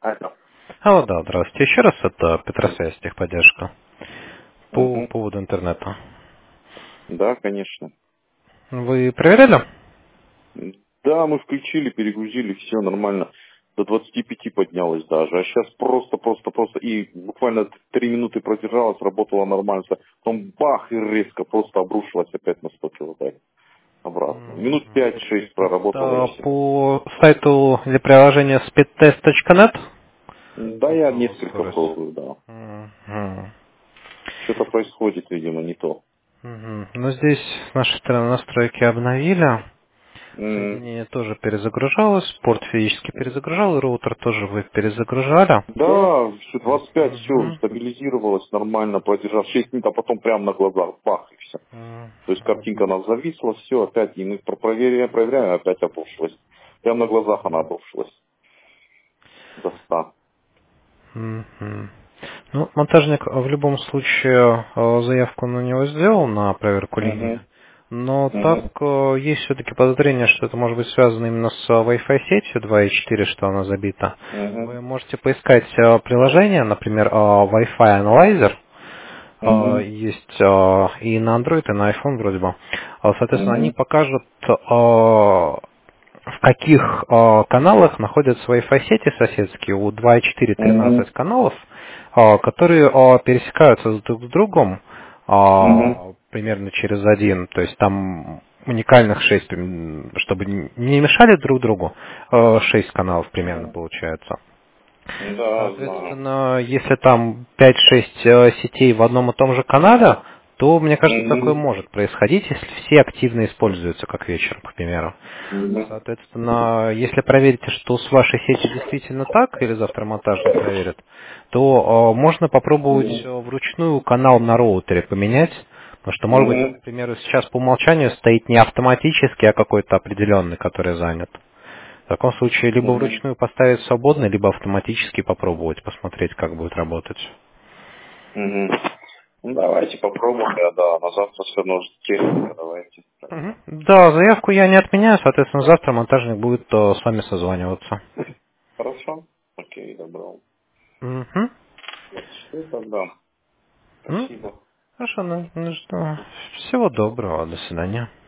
Алло. Алло, да, здравствуйте. Еще раз, это Петросвязь, техподдержка. По Угу. поводу интернета. Да, конечно. Вы проверяли? Да, мы включили, перегрузили, все нормально. До 25 поднялось даже. А сейчас просто. И буквально 3 минуты продержалась, работала нормально. Потом бах и резко просто обрушилась опять на 100 килобайт обратно. Минут 5-6 проработала и все. По сайту или приложению speedtest.net? Да, я Какова несколько скорость? пробую, да. Мгм. Что-то происходит, видимо, не то. Мгм. Ну, здесь с нашей стороны настройки обновили. М. Соединение тоже перезагружалось, порт физически перезагружал, и роутер тоже вы перезагружали. Да, все 25, все Мгм. стабилизировалось нормально, продержав 6 минут, а потом прямо на глазах бах и все. То есть картинка у нас зависла, все, опять, и мы проверяем, опять обрушилась. Прямо на глазах она обрушилась до 100. Мгм. Ну, монтажник в любом случае заявку на него сделал на проверку линии, Угу, но так угу, есть все-таки подозрение, что это может быть связано именно с Wi-Fi сетью 2.4, что она забита. угу, Вы можете поискать приложение, например, Wi-Fi Analyzer, угу, есть и на Android, и на iPhone вроде бы. Соответственно, они угу, покажут, в каких каналах находятся Wi-Fi сети соседские. У 2.4 угу, 13 каналов, которые пересекаются друг с другом угу, примерно через один. То есть там уникальных 6, чтобы не мешали друг другу, 6 каналов примерно угу. получается. Да, знаю. Соответственно, если там 5-6 сетей в одном и том же канале, то, мне кажется, такое Угу, может происходить, если все активно используются, как вечером, к примеру. угу, Соответственно, если проверите, что с вашей сетью действительно так, или завтра монтажник проверит, то можно попробовать вручную канал на роутере поменять, потому что, может быть, он, угу, к примеру, сейчас по умолчанию стоит не автоматически, а какой-то определенный, который занят. В таком случае либо угу, вручную поставить свободно, либо автоматически попробовать, посмотреть, как будет работать. угу. Ну, давайте попробуем, да, на завтра все равно же техника, давайте. Мгм. Да, заявку я не отменяю, соответственно, завтра монтажник будет с вами созваниваться. Хорошо? Окей, добро. Мгм. Все тогда. Ну, Спасибо. хорошо, ну что, всего доброго, до свидания.